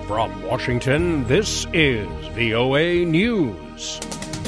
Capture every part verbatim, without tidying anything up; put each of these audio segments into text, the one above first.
From Washington, this is V O A News.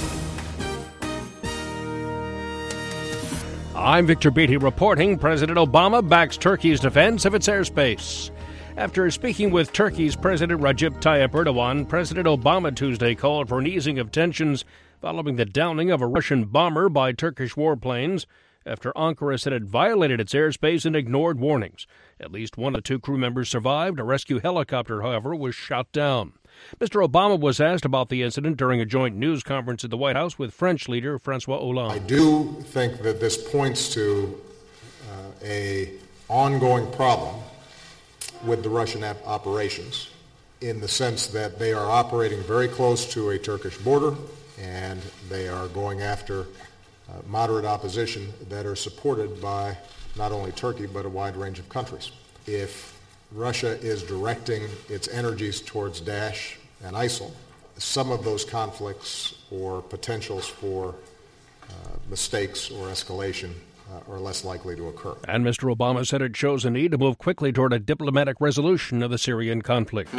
I'm Victor Beatty reporting President Obama backs Turkey's defense of its airspace. After speaking with Turkey's President Recep Tayyip Erdogan, President Obama Tuesday called for an easing of tensions following the downing of a Russian bomber by Turkish warplanes after Ankara said it violated its airspace and ignored warnings. At least one of the two crew members survived. A rescue helicopter, however, was shot down. Mister Obama was asked about the incident during a joint news conference at the White House with French leader François Hollande. I do think that this points to uh, a ongoing problem with the Russian ap- operations in the sense that they are operating very close to a Turkish border and they are going after Uh, moderate opposition that are supported by not only Turkey but a wide range of countries. If Russia is directing its energies towards Daesh and ISIL, some of those conflicts or potentials for uh, mistakes or escalation uh, are less likely to occur. And Mister Obama said it shows a need to move quickly toward a diplomatic resolution of the Syrian conflict.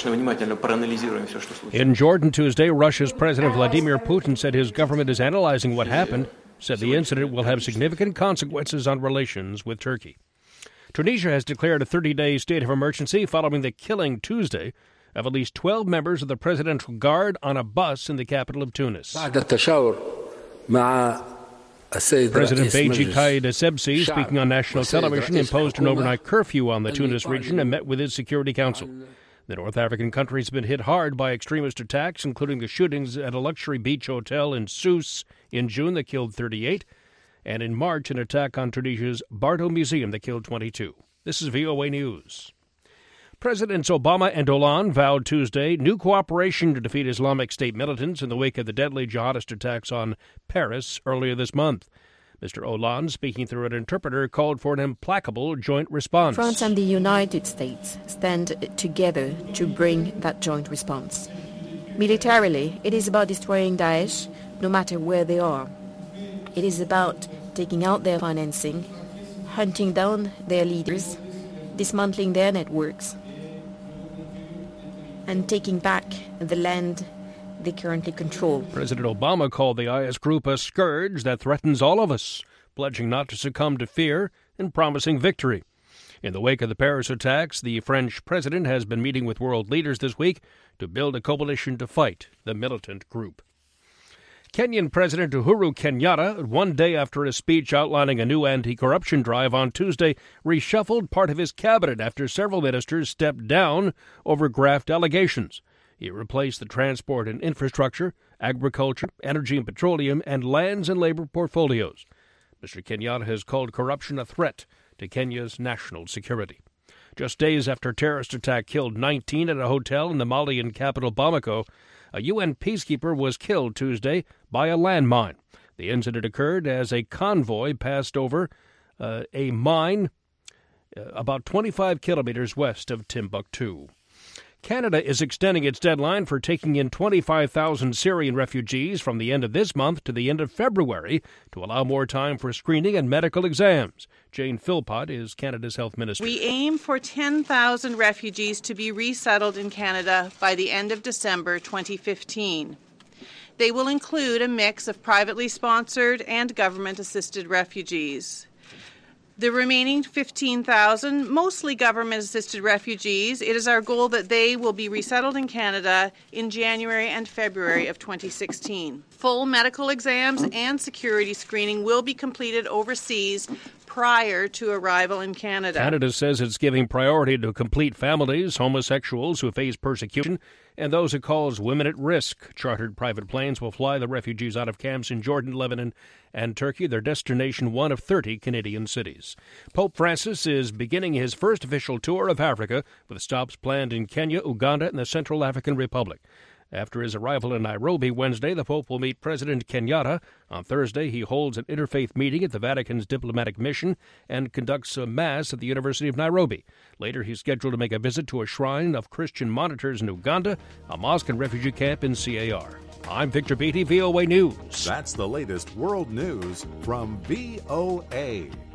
In Jordan Tuesday, Russia's President Vladimir Putin said his government is analyzing what happened, said the incident will have significant consequences on relations with Turkey. Tunisia has declared a thirty-day state of emergency following the killing Tuesday of at least twelve members of the Presidential Guard on a bus in the capital of Tunis. President Beji Caid Essebsi, speaking on national television, imposed an overnight curfew on the Tunis region and met with his Security Council. The North African country has been hit hard by extremist attacks, including the shootings at a luxury beach hotel in Sousse in June that killed thirty-eight, and in March an attack on Tunisia's Bardo Museum that killed twenty-two. This is V O A News. Presidents Obama and Hollande vowed Tuesday new cooperation to defeat Islamic State militants in the wake of the deadly jihadist attacks on Paris earlier this month. Mister Hollande, speaking through an interpreter, called for an implacable joint response. France and the United States stand together to bring that joint response. Militarily, it is about destroying Daesh, no matter where they are. It is about taking out their financing, hunting down their leaders, dismantling their networks, and taking back the land they currently control. President Obama called the I S group a scourge that threatens all of us, pledging not to succumb to fear and promising victory. In the wake of the Paris attacks, the French president has been meeting with world leaders this week to build a coalition to fight the militant group. Kenyan President Uhuru Kenyatta, one day after a speech outlining a new anti-corruption drive on Tuesday, reshuffled part of his cabinet after several ministers stepped down over graft allegations. He replaced the transport and infrastructure, agriculture, energy and petroleum, and lands and labor portfolios. Mister Kenyatta has called corruption a threat to Kenya's national security. Just days after a terrorist attack killed nineteen at a hotel in the Malian capital Bamako, a U N peacekeeper was killed Tuesday by a landmine. The incident occurred as a convoy passed over uh, a mine uh, about twenty-five kilometers west of Timbuktu. Canada is extending its deadline for taking in twenty-five thousand Syrian refugees from the end of this month to the end of February to allow more time for screening and medical exams. Jane Philpott is Canada's health minister. We aim for ten thousand refugees to be resettled in Canada by the end of December twenty fifteen. They will include a mix of privately sponsored and government-assisted refugees. The remaining fifteen thousand, mostly government-assisted refugees, it is our goal that they will be resettled in Canada in January and February of twenty sixteen. Full medical exams and security screening will be completed overseas prior to arrival in Canada. Canada says it's giving priority to complete families, homosexuals who face persecution, and those it calls women at risk. Chartered private planes will fly the refugees out of camps in Jordan, Lebanon, and Turkey, their destination one of thirty Canadian cities. Pope Francis is beginning his first official tour of Africa, with stops planned in Kenya, Uganda, and the Central African Republic. After his arrival in Nairobi Wednesday, the Pope will meet President Kenyatta. On Thursday, he holds an interfaith meeting at the Vatican's diplomatic mission and conducts a mass at the University of Nairobi. Later, he's scheduled to make a visit to a shrine of Christian monitors in Uganda, a mosque and refugee camp in C A R. I'm Victor Beatty, V O A News. That's the latest world news from V O A.